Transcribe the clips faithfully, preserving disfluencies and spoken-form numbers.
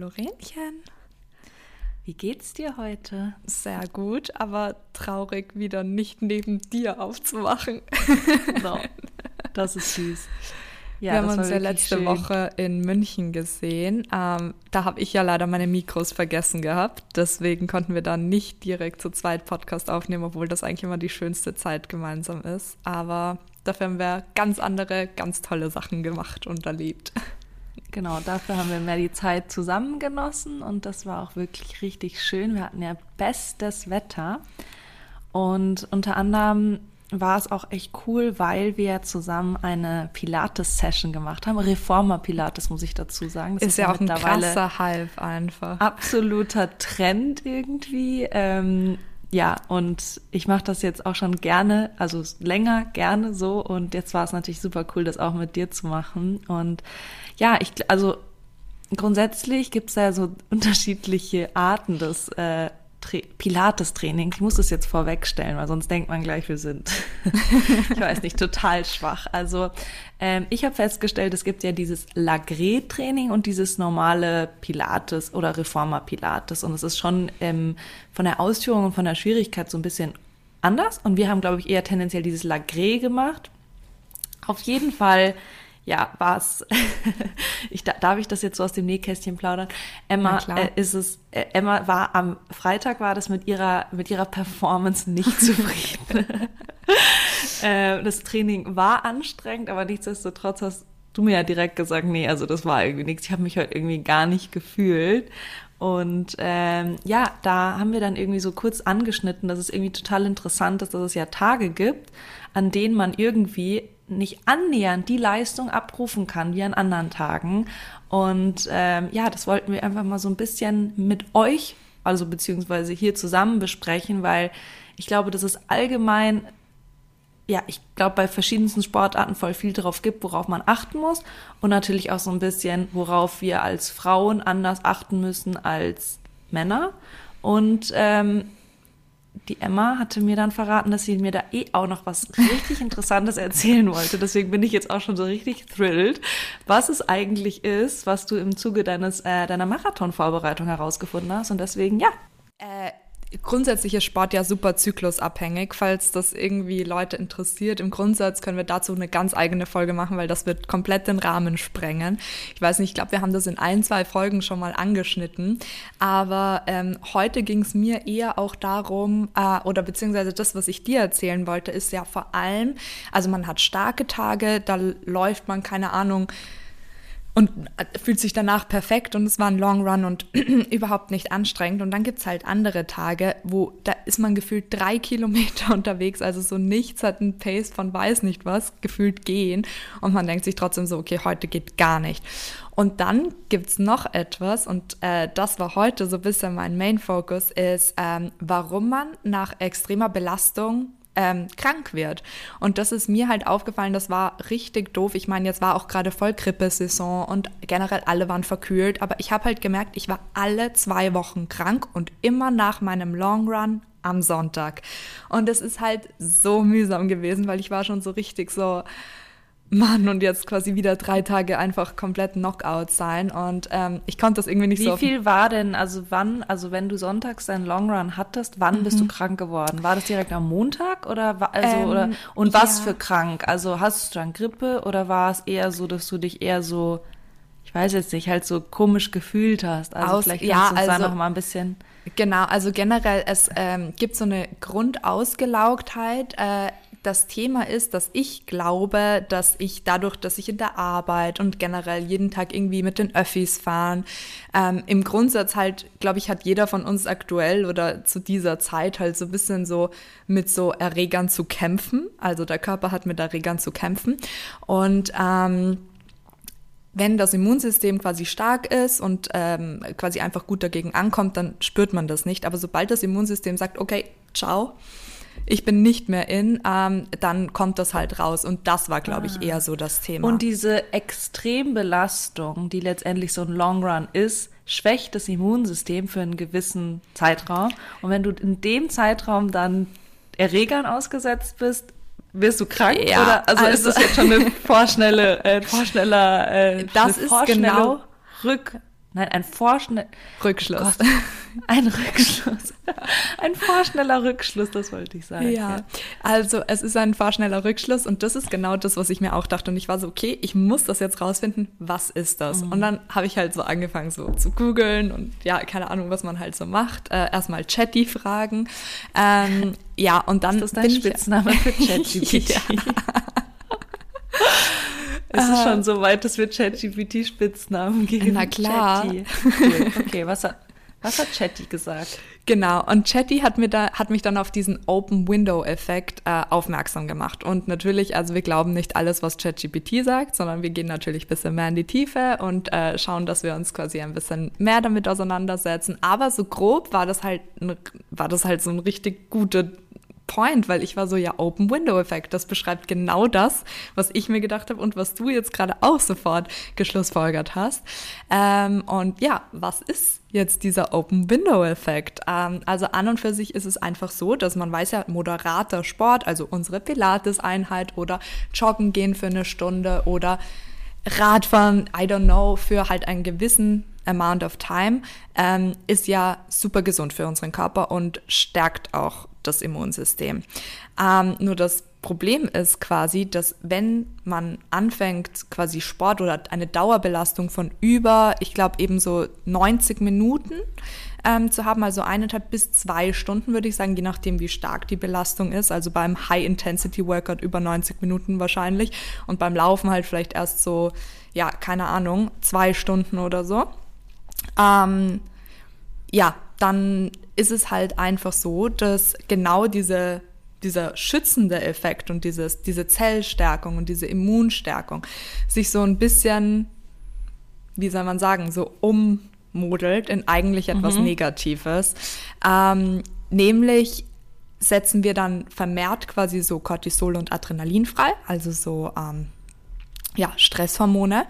Lorenchen. Wie geht's dir heute? Sehr gut, aber traurig, wieder nicht neben dir aufzuwachen. No, das ist süß. Ja, wir haben uns ja letzte schön. Woche in München gesehen. Ähm, da habe ich ja leider meine Mikros vergessen gehabt. Deswegen konnten wir da nicht direkt zu zweit Podcast aufnehmen, obwohl das eigentlich immer die schönste Zeit gemeinsam ist. Aber dafür haben wir ganz andere, ganz tolle Sachen gemacht und erlebt. Genau, dafür haben wir mehr die Zeit zusammen genossen und das war auch wirklich richtig schön. Wir hatten ja bestes Wetter und unter anderem war es auch echt cool, weil wir zusammen eine Pilates-Session gemacht haben. Reformer-Pilates, muss ich dazu sagen. Das ist, ist ja auch ein krasser Hype einfach. Absoluter Trend irgendwie. Ähm, ja, und ich mache das jetzt auch schon gerne, also länger gerne so. Und jetzt war es natürlich super cool, das auch mit dir zu machen. Und ja, ich also grundsätzlich gibt es ja so unterschiedliche Arten des äh, Tra- Pilates-Training. Ich muss das jetzt vorwegstellen, weil sonst denkt man gleich, wir sind, ich weiß nicht, total schwach. Also ähm, ich habe festgestellt, es gibt ja dieses Lagré-Training und dieses normale Pilates oder Reformer-Pilates. Und es ist schon ähm, von der Ausführung und von der Schwierigkeit so ein bisschen anders. Und wir haben, glaube ich, eher tendenziell dieses Lagré gemacht. Auf jeden Fall ja, war's. ich, darf ich das jetzt so aus dem Nähkästchen plaudern? Emma äh, ist es. Äh, Emma war am Freitag war das mit ihrer mit ihrer Performance nicht zufrieden. äh, das Training war anstrengend, aber nichtsdestotrotz hast du mir ja direkt gesagt, nee, also das war irgendwie nichts. Ich habe mich heute irgendwie gar nicht gefühlt. Und ähm, ja, da haben wir dann irgendwie so kurz angeschnitten, dass es irgendwie total interessant ist, dass es ja Tage gibt, an denen man irgendwie nicht annähernd die Leistung abrufen kann wie an anderen Tagen. Und ähm, ja, das wollten wir einfach mal so ein bisschen mit euch, also beziehungsweise hier zusammen besprechen, weil ich glaube, dass es allgemein, ja, ich glaube, bei verschiedensten Sportarten voll viel drauf gibt, worauf man achten muss und natürlich auch so ein bisschen, worauf wir als Frauen anders achten müssen als Männer. Und ähm, die Emma hatte mir dann verraten, dass sie mir da eh auch noch was richtig Interessantes erzählen wollte. Deswegen bin ich jetzt auch schon so richtig thrilled, was es eigentlich ist, was du im Zuge deines äh, deiner Marathon-Vorbereitung herausgefunden hast. Und deswegen, ja. Äh, grundsätzlich ist Sport ja super zyklusabhängig, falls das irgendwie Leute interessiert. Im Grundsatz können wir dazu eine ganz eigene Folge machen, weil das wird komplett den Rahmen sprengen. Ich weiß nicht, ich glaube, wir haben das in ein, zwei Folgen schon mal angeschnitten, aber ähm, heute ging es mir eher auch darum, äh, oder beziehungsweise das, was ich dir erzählen wollte, ist ja vor allem, also man hat starke Tage, da läuft man, keine Ahnung, und fühlt sich danach perfekt und es war ein Long Run und überhaupt nicht anstrengend. Und dann gibt's halt andere Tage, wo da ist man gefühlt drei Kilometer unterwegs, also so nichts, hat einen Pace von weiß nicht was, gefühlt gehen. Und man denkt sich trotzdem so, okay, heute geht gar nicht. Und dann gibt's noch etwas und äh, das war heute so ein bisschen mein Main-Focus, ist, ähm, warum man nach extremer Belastung Ähm, krank wird. Und das ist mir halt aufgefallen, das war richtig doof. Ich meine, jetzt war auch gerade voll Grippesaison und generell alle waren verkühlt, aber ich habe halt gemerkt, ich war alle zwei Wochen krank und immer nach meinem Long Run am Sonntag. Und das ist halt so mühsam gewesen, weil ich war schon so richtig so, Mann, und jetzt quasi wieder drei Tage einfach komplett Knockout sein und ähm, ich konnte das irgendwie nicht Wie so... Wie viel war denn, also wann, also wenn du sonntags deinen Long Run hattest, wann mhm. bist du krank geworden? War das direkt am Montag oder also ähm, oder und was ja. für krank? Also hast du dann Grippe oder war es eher so, dass du dich eher so, ich weiß jetzt nicht, halt so komisch gefühlt hast? Also Aus, vielleicht kannst ja, du uns also, da noch mal ein bisschen... Genau, also generell, es ähm, gibt so eine Grundausgelaugtheit. Äh, das Thema ist, dass ich glaube, dass ich dadurch, dass ich in der Arbeit und generell jeden Tag irgendwie mit den Öffis fahren, ähm, im Grundsatz halt, glaube ich, hat jeder von uns aktuell oder zu dieser Zeit halt so ein bisschen so mit so Erregern zu kämpfen. Also der Körper hat mit Erregern zu kämpfen und ähm, wenn das Immunsystem quasi stark ist und ähm, quasi einfach gut dagegen ankommt, dann spürt man das nicht. Aber sobald das Immunsystem sagt, okay, ciao, ich bin nicht mehr in, ähm, dann kommt das halt raus. Und das war, glaube ich, ah. eher so das Thema. Und diese Extrembelastung, die letztendlich so ein Long Run ist, schwächt das Immunsystem für einen gewissen Zeitraum. Und wenn du in dem Zeitraum dann Erregern ausgesetzt bist, wirst du krank? Ja, oder also, also ist das jetzt schon eine vorschnelle, äh, vorschneller, äh, das eine ist genau Rück Nein, ein vorschnell... Rückschluss. Gott, ein Rückschluss. Ein vorschneller Rückschluss, das wollte ich sagen. Ja, ja, also es ist ein vorschneller Rückschluss und das ist genau das, was ich mir auch dachte. Und ich war so, okay, ich muss das jetzt rausfinden, was ist das? Mhm. Und dann habe ich halt so angefangen so zu googeln und ja, keine Ahnung, was man halt so macht. Äh, erstmal Chatty fragen. Ähm, ja, und dann... Ist das dein Spitzname für ChatGPT? Ja. Es ist schon so weit, dass wir ChatGPT Spitznamen geben. Na klar. Chatty. Cool. Okay, was hat, was hat Chatty gesagt? Genau, und Chatty hat, mir da, hat mich dann auf diesen Open-Window-Effekt äh, aufmerksam gemacht. Und natürlich, also wir glauben nicht alles, was ChatGPT sagt, sondern wir gehen natürlich ein bisschen mehr in die Tiefe und äh, schauen, dass wir uns quasi ein bisschen mehr damit auseinandersetzen. Aber so grob war das halt, war das halt so ein richtig guter Point, weil ich war so, ja, Open-Window-Effekt, das beschreibt genau das, was ich mir gedacht habe und was du jetzt gerade auch sofort geschlussfolgert hast. Ähm, und ja, was ist jetzt dieser Open-Window-Effekt? Ähm, also an und für sich ist es einfach so, dass man weiß ja, moderater Sport, also unsere Pilates-Einheit oder Joggen gehen für eine Stunde oder Radfahren, I don't know, für halt einen gewissen Amount of time, ähm, ist ja super gesund für unseren Körper und stärkt auch das Immunsystem. Ähm, nur das Problem ist quasi, dass wenn man anfängt, quasi Sport oder eine Dauerbelastung von über, ich glaube eben so neunzig Minuten ähm, zu haben, also eineinhalb bis zwei Stunden, würde ich sagen, je nachdem, wie stark die Belastung ist. Also beim High-Intensity-Workout über neunzig Minuten wahrscheinlich und beim Laufen halt vielleicht erst so, ja, keine Ahnung, zwei Stunden oder so. Ähm, ja, dann ist es halt einfach so, dass genau diese, dieser schützende Effekt und dieses, diese Zellstärkung und diese Immunstärkung sich so ein bisschen, wie soll man sagen, so ummodelt in eigentlich etwas mhm. Negatives. Ähm, nämlich setzen wir dann vermehrt quasi so Cortisol und Adrenalin frei, also so ähm, ja, Stresshormone.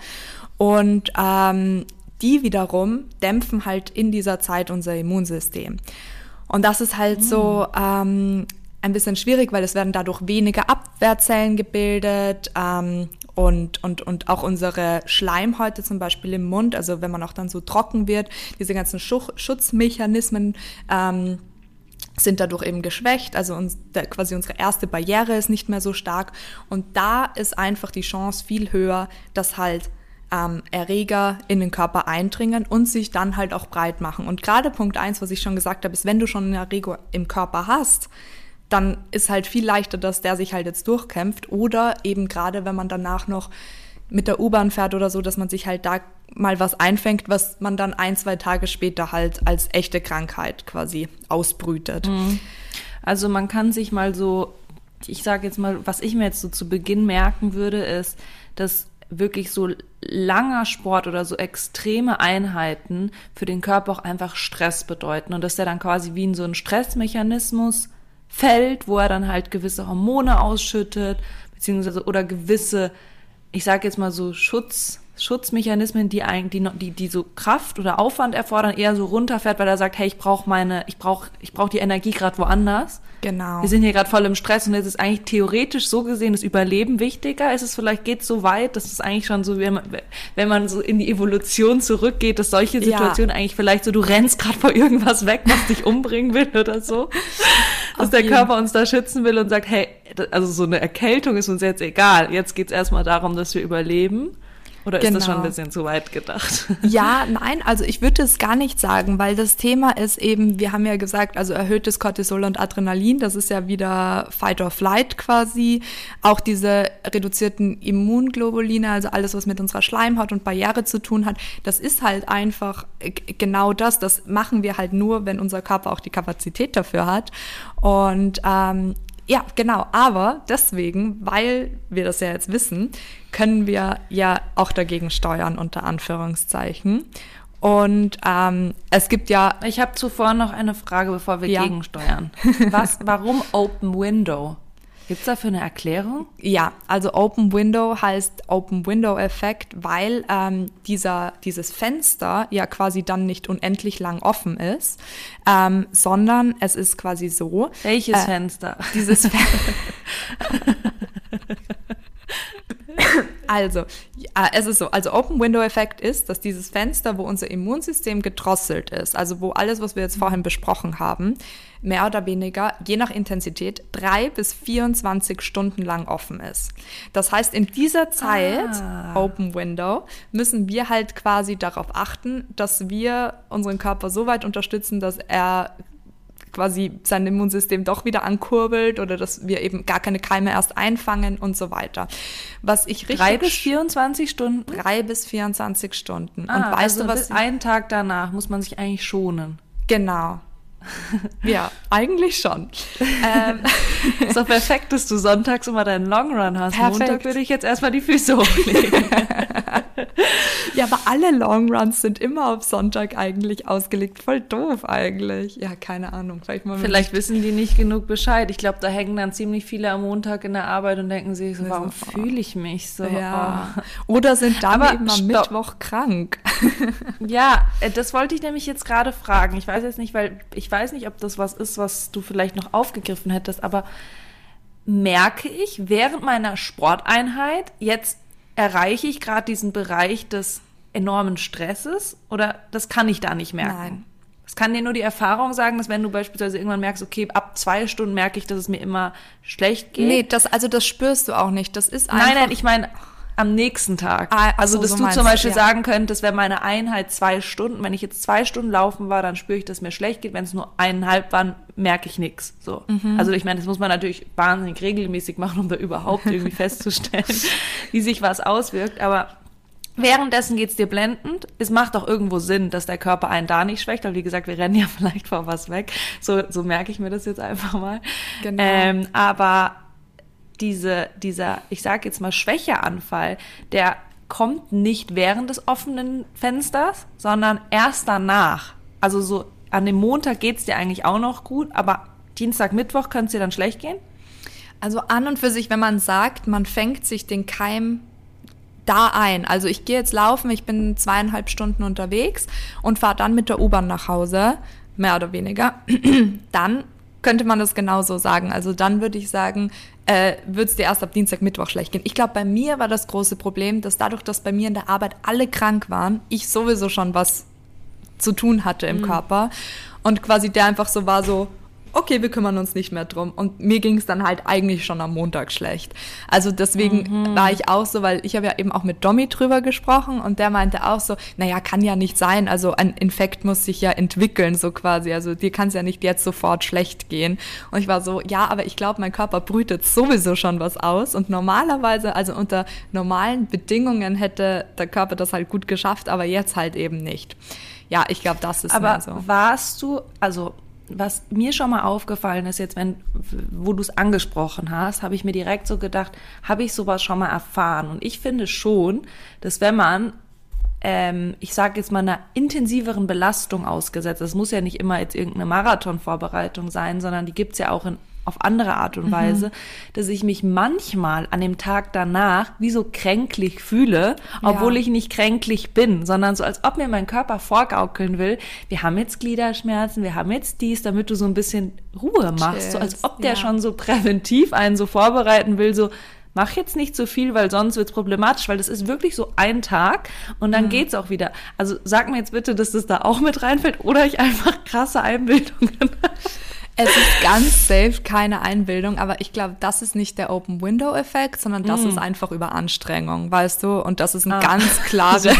Und ähm, die wiederum dämpfen halt in dieser Zeit unser Immunsystem. Und das ist halt mm. so ähm, ein bisschen schwierig, weil es werden dadurch weniger Abwehrzellen gebildet ähm, und, und, und auch unsere Schleimhäute zum Beispiel im Mund, also wenn man auch dann so trocken wird, diese ganzen Schuch- Schutzmechanismen ähm, sind dadurch eben geschwächt, also uns, der, quasi unsere erste Barriere ist nicht mehr so stark und da ist einfach die Chance viel höher, dass halt Ähm, Erreger in den Körper eindringen und sich dann halt auch breit machen. Und gerade Punkt eins, was ich schon gesagt habe, ist, wenn du schon einen Erreger im Körper hast, dann ist halt viel leichter, dass der sich halt jetzt durchkämpft oder eben gerade, wenn man danach noch mit der U-Bahn fährt oder so, dass man sich halt da mal was einfängt, was man dann ein, zwei Tage später halt als echte Krankheit quasi ausbrütet. Also man kann sich mal so, ich sage jetzt mal, was ich mir jetzt so zu Beginn merken würde, ist, dass wirklich so langer Sport oder so extreme Einheiten für den Körper auch einfach Stress bedeuten und dass der dann quasi wie in so einen Stressmechanismus fällt, wo er dann halt gewisse Hormone ausschüttet, beziehungsweise oder gewisse, ich sage jetzt mal so Schutz, Schutzmechanismen, die eigentlich, die, die, die so Kraft oder Aufwand erfordern, eher so runterfährt, weil er sagt, hey, ich brauche meine, ich brauche, ich brauche die Energie gerade woanders. Genau. Wir sind hier gerade voll im Stress und jetzt ist eigentlich theoretisch so gesehen das Überleben wichtiger. Ist es vielleicht geht so weit, dass es eigentlich schon so, wenn man, wenn man so in die Evolution zurückgeht, dass solche Situationen ja. eigentlich vielleicht so, du rennst gerade vor irgendwas weg, was dich umbringen will oder so, dass der Körper uns da schützen will und sagt, hey, also so eine Erkältung ist uns jetzt egal. Jetzt geht's erstmal darum, dass wir überleben. Oder ist genau. das schon ein bisschen zu weit gedacht? Ja, nein, also ich würde es gar nicht sagen, weil das Thema ist eben, wir haben ja gesagt, also erhöhtes Cortisol und Adrenalin, das ist ja wieder Fight or Flight quasi. Auch diese reduzierten Immunglobuline, also alles, was mit unserer Schleimhaut und Barriere zu tun hat, das ist halt einfach genau das. Das machen wir halt nur, wenn unser Körper auch die Kapazität dafür hat. Und ähm, ja, genau, aber deswegen, weil wir das ja jetzt wissen, können wir ja auch dagegen steuern, unter Anführungszeichen. Und ähm, es gibt ja... Ich habe zuvor noch eine Frage, bevor wir ja. gegensteuern. Was, warum Open Window? Gibt's dafür eine Erklärung? Ja, also Open Window heißt Open Window Effekt, weil ähm, dieser dieses Fenster ja quasi dann nicht unendlich lang offen ist, ähm, sondern es ist quasi so. Welches äh, Fenster? Dieses Fenster. Also, ja, es ist so, also Open-Window-Effekt ist, dass dieses Fenster, wo unser Immunsystem gedrosselt ist, also wo alles, was wir jetzt vorhin besprochen haben, mehr oder weniger, je nach Intensität, drei bis vierundzwanzig Stunden lang offen ist. Das heißt, in dieser Zeit, ah. Open Window, müssen wir halt quasi darauf achten, dass wir unseren Körper so weit unterstützen, dass er quasi sein Immunsystem doch wieder ankurbelt oder dass wir eben gar keine Keime erst einfangen und so weiter. Was ich richtig Drei bis vierundzwanzig Stunden? Drei bis vierundzwanzig Stunden. Ah, und weißt also du, was? Bis einen Tag danach muss man sich eigentlich schonen. Genau. Ja, eigentlich schon. ähm. Ist doch perfekt, dass du sonntags immer deinen Long Run hast. Perfekt. Montag würde ich jetzt erstmal die Füße hochlegen. Ja, aber alle Long Runs sind immer auf Sonntag eigentlich ausgelegt. Voll doof eigentlich. Ja, keine Ahnung. Vielleicht, mal Vielleicht wissen die nicht genug Bescheid. Ich glaube, da hängen dann ziemlich viele am Montag in der Arbeit und denken sich so, warum so, fühle ich mich so? Ja. Oh. Oder sind dann aber eben am stopp. Mittwoch krank. Ja, das wollte ich nämlich jetzt gerade fragen. Ich weiß jetzt nicht, weil ich weiß nicht, ob das was ist, was du vielleicht noch aufgegriffen hättest, aber merke ich während meiner Sporteinheit, jetzt erreiche ich gerade diesen Bereich des enormen Stresses oder das kann ich da nicht merken? Nein. Es kann dir nur die Erfahrung sagen, dass wenn du beispielsweise irgendwann merkst, okay, ab zwei Stunden merke ich, dass es mir immer schlecht geht. Nee, das, also das spürst du auch nicht. Das ist einfach... Nein, nein, ich meine am nächsten Tag. Ah, also, so, dass so du meinst zum du, Beispiel ja. sagen könntest, wenn meine Einheit zwei Stunden, wenn ich jetzt zwei Stunden laufen war, dann spüre ich, dass mir schlecht geht. Wenn es nur eineinhalb waren, merke ich nichts. So. Mhm. Also ich meine, das muss man natürlich wahnsinnig regelmäßig machen, um da überhaupt irgendwie festzustellen, wie sich was auswirkt. Aber währenddessen geht's dir blendend. Es macht auch irgendwo Sinn, dass der Körper einen da nicht schwächt. Aber wie gesagt, wir rennen ja vielleicht vor was weg. So, so merke ich mir das jetzt einfach mal. Genau. Ähm, aber diese, dieser, ich sage jetzt mal Schwächeanfall, der kommt nicht während des offenen Fensters, sondern erst danach. Also so an dem Montag geht's dir eigentlich auch noch gut, aber Dienstag, Mittwoch könnte es dir dann schlecht gehen? Also an und für sich, wenn man sagt, man fängt sich den Keim da ein. Also ich gehe jetzt laufen, ich bin zweieinhalb Stunden unterwegs und fahre dann mit der U-Bahn nach Hause, mehr oder weniger, dann könnte man das genauso sagen. Also dann würde ich sagen, äh, würde es dir erst ab Dienstag, Mittwoch schlecht gehen. Ich glaube, bei mir war das große Problem, dass dadurch, dass bei mir in der Arbeit alle krank waren, ich sowieso schon was zu tun hatte im mhm. Körper und quasi der einfach so war so, okay, wir kümmern uns nicht mehr drum. Und mir ging es dann halt eigentlich schon am Montag schlecht. Also deswegen mhm. war ich auch so, weil ich habe ja eben auch mit Domi drüber gesprochen und der meinte auch so, naja, kann ja nicht sein. Also ein Infekt muss sich ja entwickeln, so quasi. Also dir kann es ja nicht jetzt sofort schlecht gehen. Und ich war so, ja, aber ich glaube, mein Körper brütet sowieso schon was aus. Und normalerweise, also unter normalen Bedingungen hätte der Körper das halt gut geschafft, aber jetzt halt eben nicht. Ja, ich glaube, das ist aber mehr so. Aber warst du, also was mir schon mal aufgefallen ist, jetzt, wenn, wo du es angesprochen hast, habe ich mir direkt so gedacht, habe ich sowas schon mal erfahren? Und ich finde schon, dass wenn man, ähm, ich sage jetzt mal, einer intensiveren Belastung ausgesetzt, das muss ja nicht immer jetzt irgendeine Marathonvorbereitung sein, sondern die gibt's ja auch in auf andere Art und Weise, mhm. dass ich mich manchmal an dem Tag danach wie so kränklich fühle, obwohl ja. ich nicht kränklich bin, sondern so, als ob mir mein Körper vorgaukeln will, wir haben jetzt Gliederschmerzen, wir haben jetzt dies, damit du so ein bisschen Ruhe machst, Cheers. So als ob der ja. schon so präventiv einen so vorbereiten will, so mach jetzt nicht so viel, weil sonst wird's problematisch, weil das ist wirklich so ein Tag und dann mhm. geht's auch wieder. Also sag mir jetzt bitte, dass das da auch mit reinfällt oder ich einfach krasse Einbildungen habe. Es ist ganz safe keine Einbildung, aber ich glaube, das ist nicht der Open-Window-Effekt, sondern das mm. ist einfach Überanstrengung, weißt du? Und das ist ein ah. ganz klarer...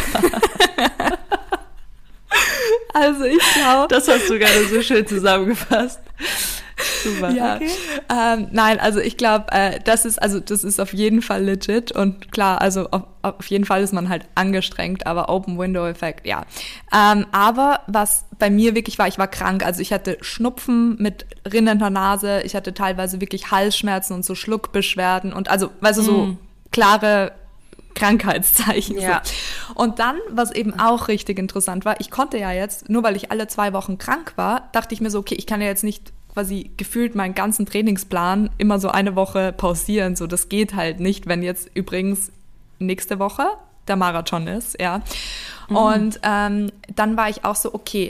Also ich glaube... Das hast du gerade so schön zusammengefasst. Super. Ja. Okay. Ähm, nein, also ich glaube, äh, das ist also das ist auf jeden Fall legit und klar, also auf, auf jeden Fall ist man halt angestrengt, aber Open Window Effekt, ja. Ähm, aber was bei mir wirklich war, ich war krank, also ich hatte Schnupfen mit rinnender Nase, ich hatte teilweise wirklich Halsschmerzen und so Schluckbeschwerden und also, weißt du, so mm. klare Krankheitszeichen. Ja. So. Und dann, was eben auch richtig interessant war, ich konnte ja jetzt, nur weil ich alle zwei Wochen krank war, dachte ich mir so, okay, ich kann ja jetzt nicht quasi gefühlt meinen ganzen Trainingsplan immer so eine Woche pausieren. So, das geht halt nicht, wenn jetzt übrigens nächste Woche der Marathon ist, ja. Mhm. Und ähm, dann war ich auch so, okay,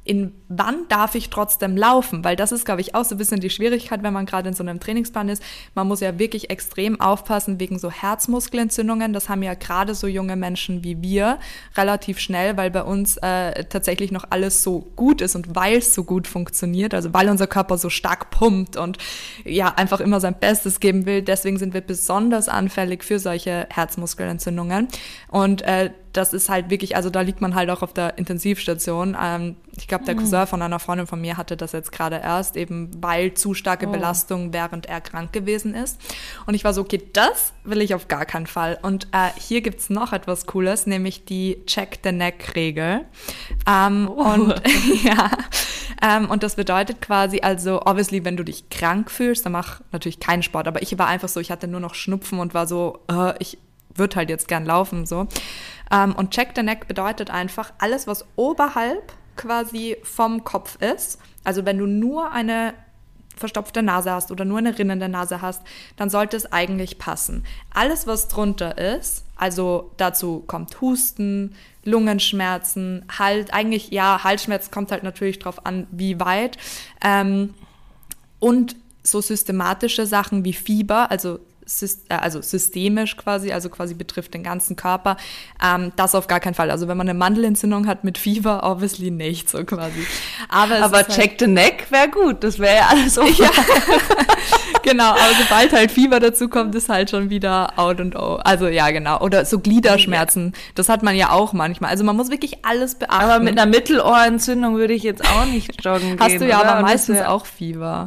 in wann darf ich trotzdem laufen? Weil das ist, glaube ich, auch so ein bisschen die Schwierigkeit, wenn man gerade in so einem Trainingsplan ist. Man muss ja wirklich extrem aufpassen wegen so Herzmuskelentzündungen. Das haben ja gerade so junge Menschen wie wir relativ schnell, weil bei uns äh, tatsächlich noch alles so gut ist und weil es so gut funktioniert, also weil unser Körper so stark pumpt und ja einfach immer sein Bestes geben will. Deswegen sind wir besonders anfällig für solche Herzmuskelentzündungen. Und äh, das ist halt wirklich, also da liegt man halt auch auf der Intensivstation. Ähm, ich glaube, der Cousin von einer Freundin von mir hatte das jetzt gerade erst, eben weil zu starke oh. Belastung, während er krank gewesen ist. Und ich war so, okay, das will ich auf gar keinen Fall. Und äh, hier gibt's noch etwas Cooles, nämlich die Check-the-Neck-Regel. Ähm, oh. Und ja, ähm, und das bedeutet quasi, also obviously, wenn du dich krank fühlst, dann mach natürlich keinen Sport. Aber ich war einfach so, ich hatte nur noch Schnupfen und war so, äh, ich würde halt jetzt gern laufen, so. Um, und Check the Neck bedeutet einfach, alles, was oberhalb quasi vom Kopf ist, also wenn du nur eine verstopfte Nase hast oder nur eine rinnende Nase hast, dann sollte es eigentlich passen. Alles, was drunter ist, also dazu kommt Husten, Lungenschmerzen, halt eigentlich, ja, Halsschmerz kommt halt natürlich drauf an, wie weit, ähm, und so systematische Sachen wie Fieber, also also systemisch quasi, also quasi betrifft den ganzen Körper, ähm, das auf gar keinen Fall. Also wenn man eine Mandelentzündung hat mit Fieber, obviously nicht, so quasi. Aber, aber Check halt the Neck wäre gut, das wäre ja alles okay. Ja. Genau, aber sobald halt Fieber dazu kommt, ist halt schon wieder out and oh. Also ja, genau. Oder so Gliederschmerzen, das hat man ja auch manchmal. Also man muss wirklich alles beachten. Aber mit einer Mittelohrentzündung würde ich jetzt auch nicht joggen gehen. Hast du ja oder? aber meistens ja auch Fieber.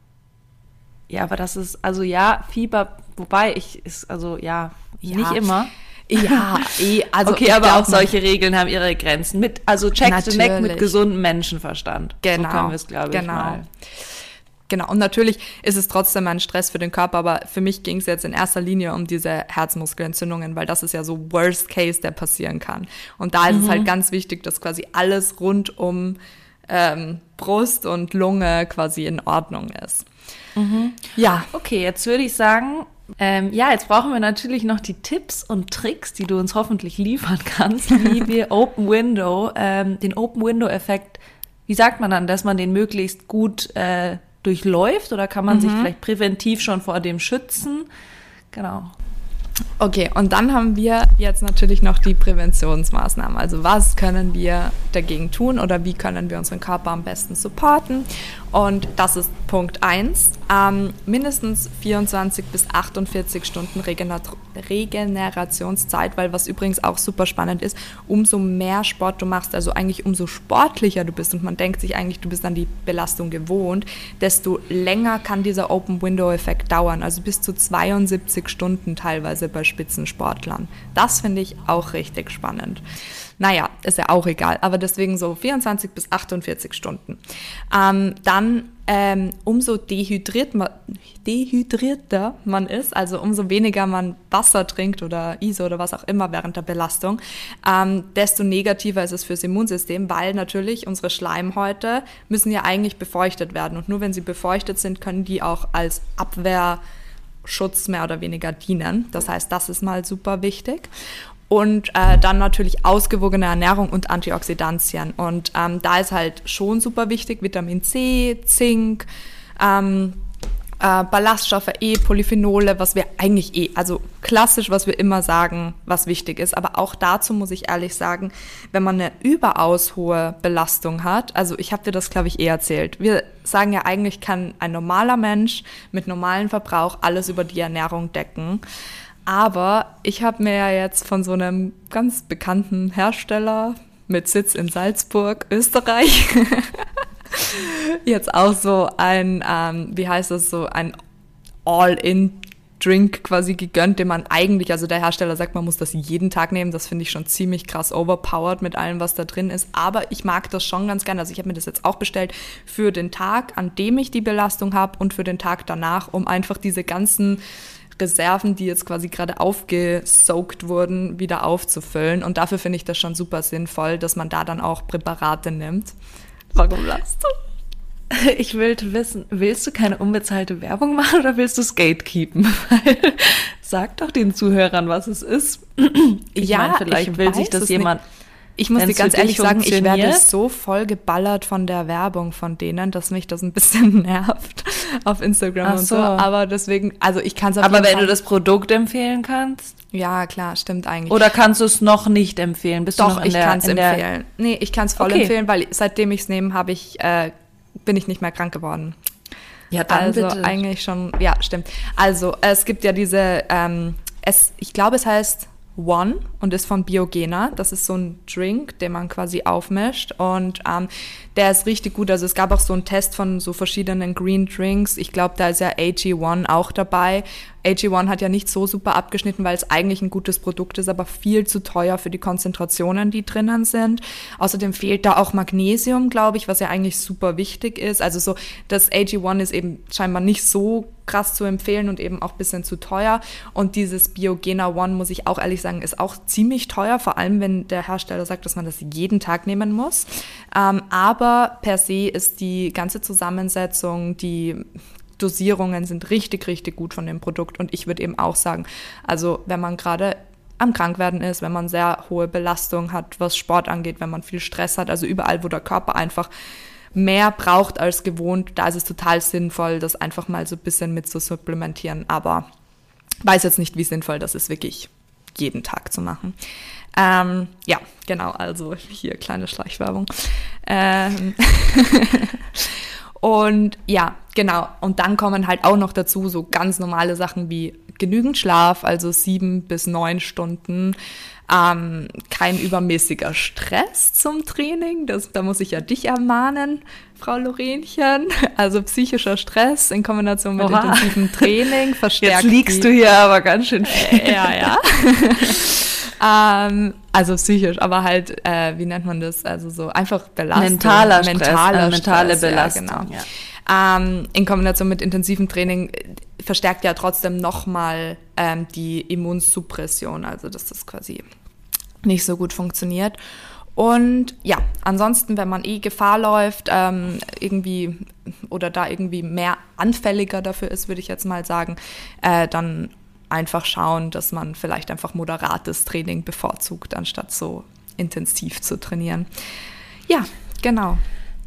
Ja, aber das ist, also ja, Fieber, wobei ich, ist, also ja, ja. nicht immer. Ja, eh, also. Okay, aber auch solche Regeln haben ihre Grenzen. Mit, also Check natürlich. the Neck mit gesundem Menschenverstand. Genau. So können wir es, glaube genau. ich, mal. Genau, und natürlich ist es trotzdem ein Stress für den Körper, aber für mich ging es jetzt in erster Linie um diese Herzmuskelentzündungen, weil das ist ja so Worst Case, der passieren kann. Und da ist mhm. es halt ganz wichtig, dass quasi alles rund um ähm, Brust und Lunge quasi in Ordnung ist. Mhm. Ja, okay, jetzt würde ich sagen, ähm, ja, jetzt brauchen wir natürlich noch die Tipps und Tricks, die du uns hoffentlich liefern kannst, wie wir Open Window, ähm, den Open Window Effekt, wie sagt man dann, dass man den möglichst gut äh, durchläuft oder kann man mhm. sich vielleicht präventiv schon vor dem schützen? Genau. Okay, und dann haben wir jetzt natürlich noch die Präventionsmaßnahmen. Also was können wir dagegen tun oder wie können wir unseren Körper am besten supporten? Und das ist Punkt eins. Ähm, mindestens vierundzwanzig bis achtundvierzig Stunden Regener- Regenerationszeit, weil was übrigens auch super spannend ist, umso mehr Sport du machst, also eigentlich umso sportlicher du bist und man denkt sich eigentlich, du bist an die Belastung gewohnt, desto länger kann dieser Open-Window-Effekt dauern, also bis zu zweiundsiebzig Stunden teilweise bei Spitzensportlern. Das finde ich auch richtig spannend. Naja, ist ja auch egal, aber deswegen so vierundzwanzig bis achtundvierzig Stunden. Ähm, dann ähm, umso dehydriert man, dehydrierter man ist, also umso weniger man Wasser trinkt oder I S O oder was auch immer während der Belastung, ähm, desto negativer ist es fürs Immunsystem, weil natürlich unsere Schleimhäute müssen ja eigentlich befeuchtet werden und nur wenn sie befeuchtet sind, können die auch als Abwehrschutz mehr oder weniger dienen. Das heißt, das ist mal super wichtig. Und äh, dann natürlich ausgewogene Ernährung und Antioxidantien. Und ähm, da ist halt schon super wichtig Vitamin C, Zink, ähm, äh, Ballaststoffe, E, Polyphenole, was wir eigentlich eh, also klassisch, was wir immer sagen, was wichtig ist. Aber auch dazu muss ich ehrlich sagen, wenn man eine überaus hohe Belastung hat, also ich habe dir das, glaube ich, eh erzählt, wir sagen ja eigentlich, kann ein normaler Mensch mit normalem Verbrauch alles über die Ernährung decken. Aber ich habe mir ja jetzt von so einem ganz bekannten Hersteller mit Sitz in Salzburg, Österreich, jetzt auch so ein, ähm, wie heißt das, so ein All-in-Drink quasi gegönnt, den man eigentlich, also der Hersteller sagt, man muss das jeden Tag nehmen. Das finde ich schon ziemlich krass overpowered mit allem, was da drin ist. Aber ich mag das schon ganz gerne. Also ich habe mir das jetzt auch bestellt für den Tag, an dem ich die Belastung habe und für den Tag danach, um einfach diese ganzen Reserven, die jetzt quasi gerade aufgesaugt wurden, wieder aufzufüllen. Und dafür finde ich das schon super sinnvoll, dass man da dann auch Präparate nimmt. Warum lachst du? Ich will wissen, willst du keine unbezahlte Werbung machen oder willst du es gatekeepen? Sag doch den Zuhörern, was es ist. Ich ja, meine, vielleicht ich will sich das jemand... Ich muss dir Wenn's ganz für dich ehrlich sagen, ich werde funktioniert. so voll geballert von der Werbung von denen, dass mich das ein bisschen nervt auf Instagram Ach und so. so. Aber deswegen, also ich kann es auf Aber jeden wenn Fall. du das Produkt empfehlen kannst? Ja, klar, stimmt eigentlich. Oder kannst du es noch nicht empfehlen? Bist du Doch, noch in ich der, kann es in der, empfehlen. Nee, ich kann es voll Okay. empfehlen, weil seitdem ich es nehme, habe ich, äh, bin ich nicht mehr krank geworden. Ja, dann Also bitte. eigentlich schon, ja, stimmt. Also es gibt ja diese, ähm, es, ich glaube, es heißt One und ist von Biogena. Das ist so ein Drink, den man quasi aufmischt und ähm, der ist richtig gut. Also es gab auch so einen Test von so verschiedenen Green Drinks. Ich glaube, da ist ja A G eins auch dabei. A G eins hat ja nicht so super abgeschnitten, weil es eigentlich ein gutes Produkt ist, aber viel zu teuer für die Konzentrationen, die drinnen sind. Außerdem fehlt da auch Magnesium, glaube ich, was ja eigentlich super wichtig ist. Also so, das A G eins ist eben scheinbar nicht so krass zu empfehlen und eben auch ein bisschen zu teuer. Und dieses Biogena One, muss ich auch ehrlich sagen, ist auch ziemlich teuer, vor allem wenn der Hersteller sagt, dass man das jeden Tag nehmen muss. Ähm, aber per se ist die ganze Zusammensetzung, die Dosierungen sind richtig, richtig gut von dem Produkt. Und ich würde eben auch sagen, also wenn man gerade am Krankwerden ist, wenn man sehr hohe Belastung hat, was Sport angeht, wenn man viel Stress hat, also überall, wo der Körper einfach mehr braucht als gewohnt, da ist es total sinnvoll, das einfach mal so ein bisschen mit zu supplementieren. Aber weiß jetzt nicht, wie sinnvoll das ist, wirklich jeden Tag zu machen. Ähm, ja, genau, also hier kleine Schleichwerbung. Ähm Und ja, genau. Und dann kommen halt auch noch dazu so ganz normale Sachen wie genügend Schlaf, also sieben bis neun Stunden, ähm, kein übermäßiger Stress zum Training. Das, da muss ich ja dich ermahnen, Frau Lorenchen. Also psychischer Stress in Kombination mit Oha. intensivem Training verstärkt. Jetzt liegst die, du hier aber ganz schön viel. Äh, ja, ja. ähm, also psychisch, aber halt, äh, wie nennt man das? Also so einfach Belastung. Mentaler Stress, mentaler äh, mentale Stress, Belastung, Ja, genau. ja. Ähm, in Kombination mit intensivem Training äh, verstärkt ja trotzdem nochmal ähm, die Immunsuppression, also dass das quasi nicht so gut funktioniert. Und ja, ansonsten, wenn man eh Gefahr läuft, ähm, irgendwie oder da irgendwie mehr anfälliger dafür ist, würde ich jetzt mal sagen, äh, dann einfach schauen, dass man vielleicht einfach moderates Training bevorzugt, anstatt so intensiv zu trainieren. Ja, genau.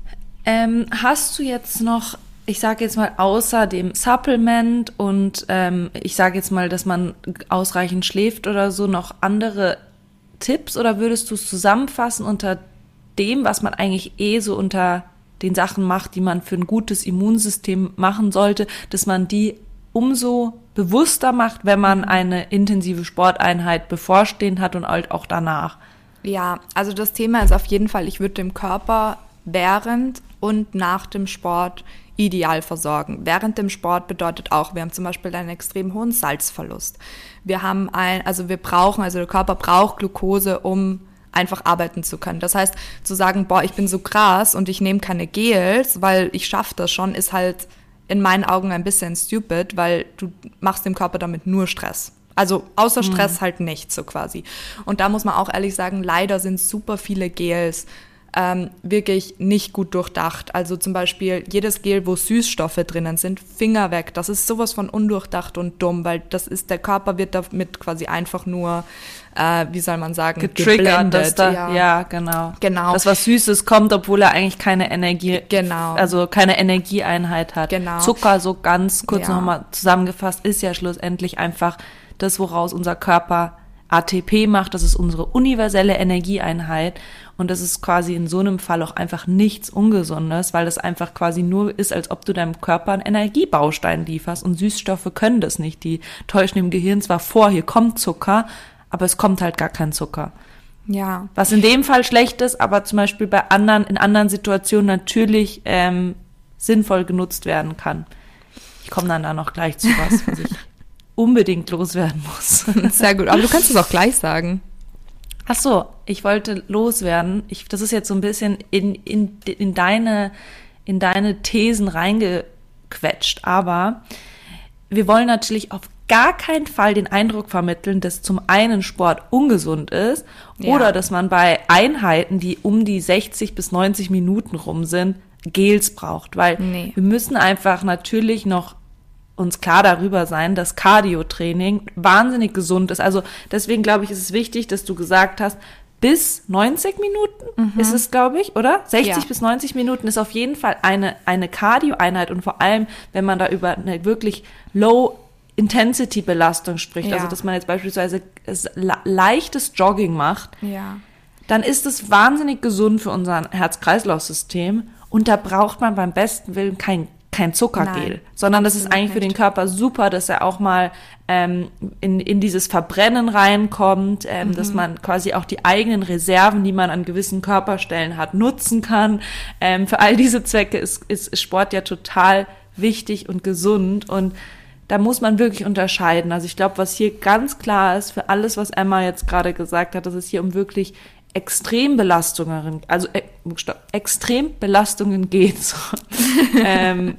Ähm, hast du jetzt noch, ich sage jetzt mal, außer dem Supplement und ähm, ich sage jetzt mal, dass man ausreichend schläft oder so, noch andere Tipps oder würdest du es zusammenfassen unter dem, was man eigentlich eh so unter den Sachen macht, die man für ein gutes Immunsystem machen sollte, dass man die umso bewusster macht, wenn man eine intensive Sporteinheit bevorstehen hat und halt auch danach? Ja, also das Thema ist auf jeden Fall, ich würde dem Körper während und nach dem Sport ideal versorgen. Während dem Sport bedeutet auch, wir haben zum Beispiel einen extrem hohen Salzverlust. Wir haben ein, also wir brauchen, also der Körper braucht Glucose, um einfach arbeiten zu können. Das heißt, zu sagen, boah, ich bin so krass und ich nehme keine Gels, weil ich schaffe das schon, ist halt in meinen Augen ein bisschen stupid, weil du machst dem Körper damit nur Stress. Also außer Stress mhm. halt nicht so quasi. Und da muss man auch ehrlich sagen, leider sind super viele Gels ähm, wirklich nicht gut durchdacht. Also zum Beispiel jedes Gel, wo Süßstoffe drinnen sind, Finger weg. Das ist sowas von undurchdacht und dumm, weil das ist, der Körper wird damit quasi einfach nur, äh, wie soll man sagen, getriggert, dass da, ja. ja, genau. Genau. Dass was Süßes kommt, obwohl er eigentlich keine Energie, genau. also keine Energieeinheit hat. Genau. Zucker, so ganz kurz ja. nochmal zusammengefasst, ist ja schlussendlich einfach das, woraus unser Körper A T P macht. Das ist unsere universelle Energieeinheit. Und das ist quasi in so einem Fall auch einfach nichts Ungesundes, weil das einfach quasi nur ist, als ob du deinem Körper einen Energiebaustein lieferst. Und Süßstoffe können das nicht. Die täuschen im Gehirn zwar vor, hier kommt Zucker, aber es kommt halt gar kein Zucker. Ja. Was in dem Fall schlecht ist, aber zum Beispiel bei anderen, in anderen Situationen natürlich ähm, sinnvoll genutzt werden kann. Ich komme dann da noch gleich zu was, was ich unbedingt loswerden muss. Sehr gut, aber du kannst es auch gleich sagen. Ach so, ich wollte loswerden. Ich, das ist jetzt so ein bisschen in, in, in, deine, in deine Thesen reingequetscht, aber wir wollen natürlich auf gar keinen Fall den Eindruck vermitteln, dass zum einen Sport ungesund ist ja. oder dass man bei Einheiten, die um die sechzig bis neunzig Minuten rum sind, Gels braucht, weil nee. wir müssen einfach natürlich noch uns klar darüber sein, dass Cardio-Training wahnsinnig gesund ist. Also deswegen glaube ich, ist es wichtig, dass du gesagt hast, bis neunzig Minuten mhm. ist es, glaube ich, oder? sechzig ja. bis neunzig Minuten ist auf jeden Fall eine, eine Cardio-Einheit und vor allem, wenn man da über eine wirklich Low-Intensity-Belastung spricht, ja. also dass man jetzt beispielsweise leichtes Jogging macht, ja. dann ist es wahnsinnig gesund für unser Herz-Kreislauf-System und da braucht man beim besten Willen kein kein Zuckergel, Nein, sondern das ist eigentlich nicht. Für den Körper super, dass er auch mal ähm, in, in dieses Verbrennen reinkommt, ähm, mhm. dass man quasi auch die eigenen Reserven, die man an gewissen Körperstellen hat, nutzen kann. Ähm, für all diese Zwecke ist, ist Sport ja total wichtig und gesund und da muss man wirklich unterscheiden. Also ich glaube, was hier ganz klar ist, für alles, was Emma jetzt gerade gesagt hat, dass es hier um wirklich Extrembelastungen, also äh, stopp, Extrembelastungen geht. So. ähm,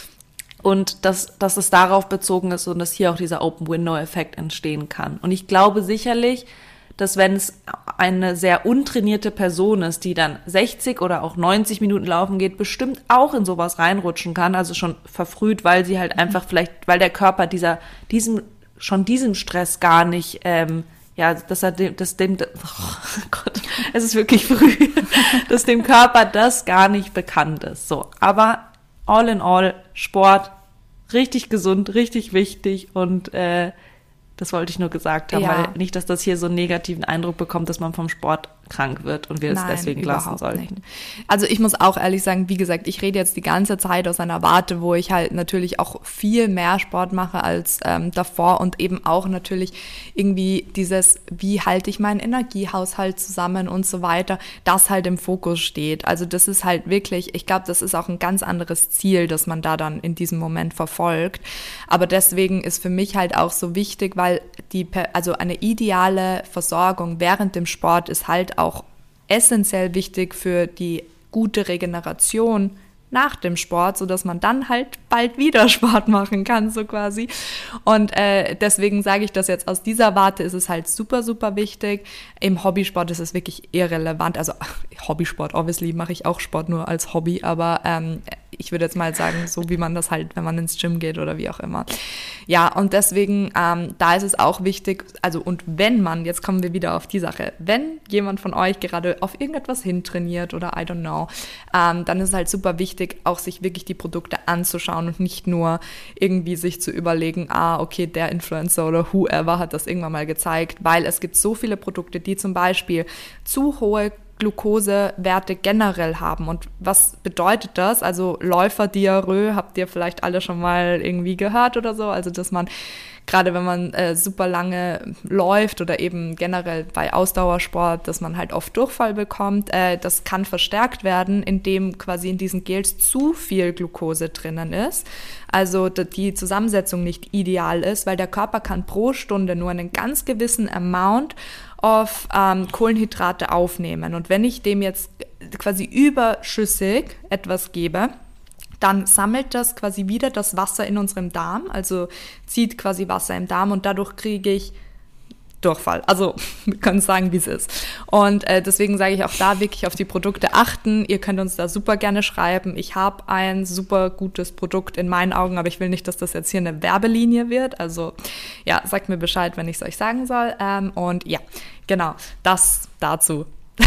und dass, dass es darauf bezogen ist und dass hier auch dieser Open-Window-Effekt entstehen kann. Und ich glaube sicherlich, dass wenn es eine sehr untrainierte Person ist, die dann sechzig oder auch neunzig Minuten laufen geht, bestimmt auch in sowas reinrutschen kann, also schon verfrüht, weil sie halt einfach vielleicht, weil der Körper dieser, diesem, schon diesem Stress gar nicht, ähm, ja, dass er dem, dass dem, oh Gott, es ist wirklich früh, dass dem Körper das gar nicht bekannt ist. So, aber all in all, Sport, richtig gesund, richtig wichtig und äh, das wollte ich nur gesagt haben, ja. weil nicht, dass das hier so einen negativen Eindruck bekommt, dass man vom Sport krank wird und wir es deswegen lassen sollten. Nicht. Also ich muss auch ehrlich sagen, wie gesagt, ich rede jetzt die ganze Zeit aus einer Warte, wo ich halt natürlich auch viel mehr Sport mache als ähm, davor und eben auch natürlich irgendwie dieses, wie halte ich meinen Energiehaushalt zusammen und so weiter, das halt im Fokus steht. Also das ist halt wirklich, ich glaube, das ist auch ein ganz anderes Ziel, das man da dann in diesem Moment verfolgt. Aber deswegen ist für mich halt auch so wichtig, weil die, also eine ideale Versorgung während dem Sport ist halt auch essentiell wichtig für die gute Regeneration nach dem Sport, sodass man dann halt bald wieder Sport machen kann, so quasi. Und äh, deswegen sage ich das jetzt aus dieser Warte, ist es halt super, super wichtig. Im Hobbysport ist es wirklich irrelevant. Also Hobbysport, obviously mache ich auch Sport nur als Hobby, aber ähm, ich würde jetzt mal sagen, so wie man das halt, wenn man ins Gym geht oder wie auch immer. Ja, und deswegen, ähm, da ist es auch wichtig, also und wenn man, jetzt kommen wir wieder auf die Sache, wenn jemand von euch gerade auf irgendetwas hintrainiert oder I don't know, ähm, dann ist es halt super wichtig, auch sich wirklich die Produkte anzuschauen und nicht nur irgendwie sich zu überlegen, ah, okay, der Influencer oder whoever hat das irgendwann mal gezeigt, weil es gibt so viele Produkte, die zum Beispiel zu hohe Glukosewerte generell haben. Und was bedeutet das? Also Läuferdiarrhoe habt ihr vielleicht alle schon mal irgendwie gehört oder so. Also dass man, gerade wenn man äh, super lange läuft oder eben generell bei Ausdauersport, dass man halt oft Durchfall bekommt. Äh, das kann verstärkt werden, indem quasi in diesen Gels zu viel Glukose drinnen ist. Also die Zusammensetzung nicht ideal ist, weil der Körper kann pro Stunde nur einen ganz gewissen Amount auf ähm, Kohlenhydrate aufnehmen. Und wenn ich dem jetzt quasi überschüssig etwas gebe, dann sammelt das quasi wieder das Wasser in unserem Darm, also zieht quasi Wasser im Darm und dadurch kriege ich Durchfall. Also wir können sagen, wie es ist. Und äh, deswegen sage ich auch da wirklich auf die Produkte achten. Ihr könnt uns da super gerne schreiben. Ich habe ein super gutes Produkt in meinen Augen, aber ich will nicht, dass das jetzt hier eine Werbelinie wird. Also ja, sagt mir Bescheid, wenn ich es euch sagen soll. Ähm, und ja, genau, das dazu.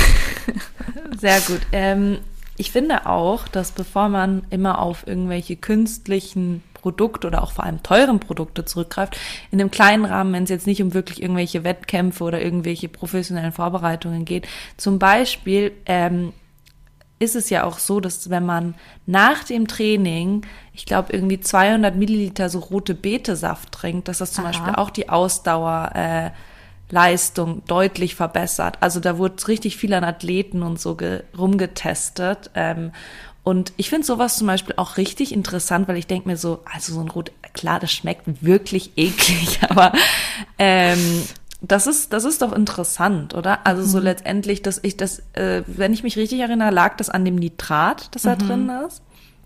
Sehr gut. Ähm, ich finde auch, dass bevor man immer auf irgendwelche künstlichen Produkte oder auch vor allem teuren Produkte zurückgreift, in einem kleinen Rahmen, wenn es jetzt nicht um wirklich irgendwelche Wettkämpfe oder irgendwelche professionellen Vorbereitungen geht. Zum Beispiel ähm, ist es ja auch so, dass wenn man nach dem Training, ich glaube irgendwie zweihundert Milliliter so rote Betesaft trinkt, dass das zum Aha. Beispiel auch die Ausdauer äh, Leistung deutlich verbessert. Also da wurde richtig viel an Athleten und so ge- rumgetestet. Ähm, und ich finde sowas zum Beispiel auch richtig interessant, weil ich denke mir so, also so ein Rot, klar, das schmeckt wirklich eklig, aber ähm, das ist das ist doch interessant, oder? Also so mhm. letztendlich, dass ich das, äh, wenn ich mich richtig erinnere, lag das an dem Nitrat, das da mhm. drin ist.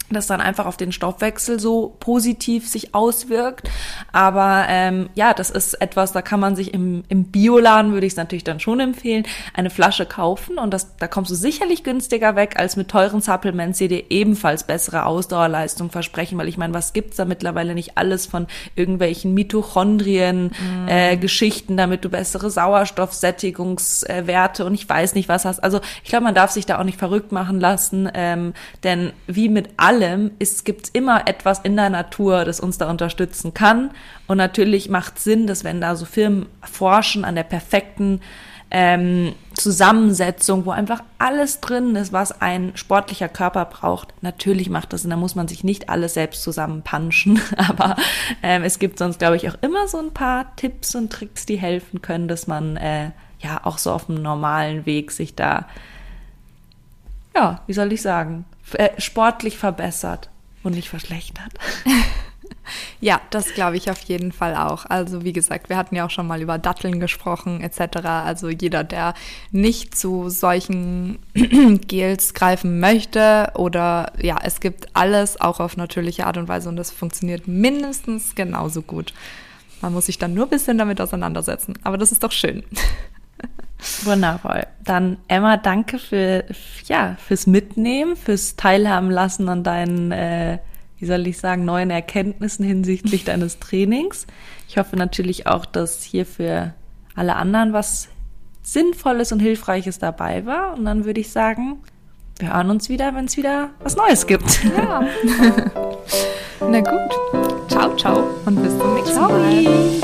das dann einfach auf den Stoffwechsel so positiv sich auswirkt. Aber ähm, ja, das ist etwas, da kann man sich im, im Bioladen, würde ich es natürlich dann schon empfehlen, eine Flasche kaufen und das, da kommst du sicherlich günstiger weg als mit teuren Supplements, die dir ebenfalls bessere Ausdauerleistung versprechen, weil ich meine, was gibt's da mittlerweile nicht alles von irgendwelchen Mitochondrien, mm. äh, Geschichten, damit du bessere Sauerstoffsättigungswerte äh, und ich weiß nicht was hast. Also ich glaube, man darf sich da auch nicht verrückt machen lassen, ähm, denn wie mit allem es gibt immer etwas in der Natur, das uns da unterstützen kann. Und natürlich macht Sinn, dass wenn da so Firmen forschen an der perfekten ähm, Zusammensetzung, wo einfach alles drin ist, was ein sportlicher Körper braucht. Natürlich macht das Sinn, da muss man sich nicht alles selbst zusammenpanschen. Aber ähm, es gibt sonst, glaube ich, auch immer so ein paar Tipps und Tricks, die helfen können, dass man äh, ja auch so auf dem normalen Weg sich da, ja, wie soll ich sagen, sportlich verbessert und nicht verschlechtert. Ja, das glaube ich auf jeden Fall auch. Also wie gesagt, wir hatten ja auch schon mal über Datteln gesprochen et cetera. Also jeder, der nicht zu solchen Gels greifen möchte oder ja, es gibt alles auch auf natürliche Art und Weise und das funktioniert mindestens genauso gut. Man muss sich dann nur ein bisschen damit auseinandersetzen. Aber das ist doch schön. Wundervoll. Dann Emma, danke für ja fürs Mitnehmen, fürs Teilhaben lassen an deinen, äh, wie soll ich sagen, neuen Erkenntnissen hinsichtlich deines Trainings. Ich hoffe natürlich auch, dass hier für alle anderen was Sinnvolles und Hilfreiches dabei war. Und dann würde ich sagen, wir hören uns wieder, wenn es wieder was Neues gibt. Ja. Na gut. Ciao, ciao und bis zum nächsten Ciao. Mal.